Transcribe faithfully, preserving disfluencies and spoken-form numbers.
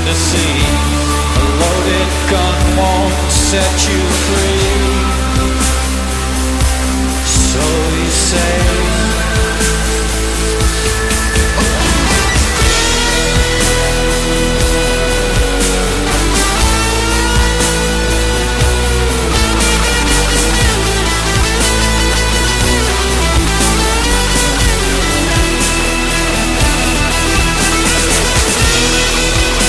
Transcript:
the sea. A loaded gun won't set you free.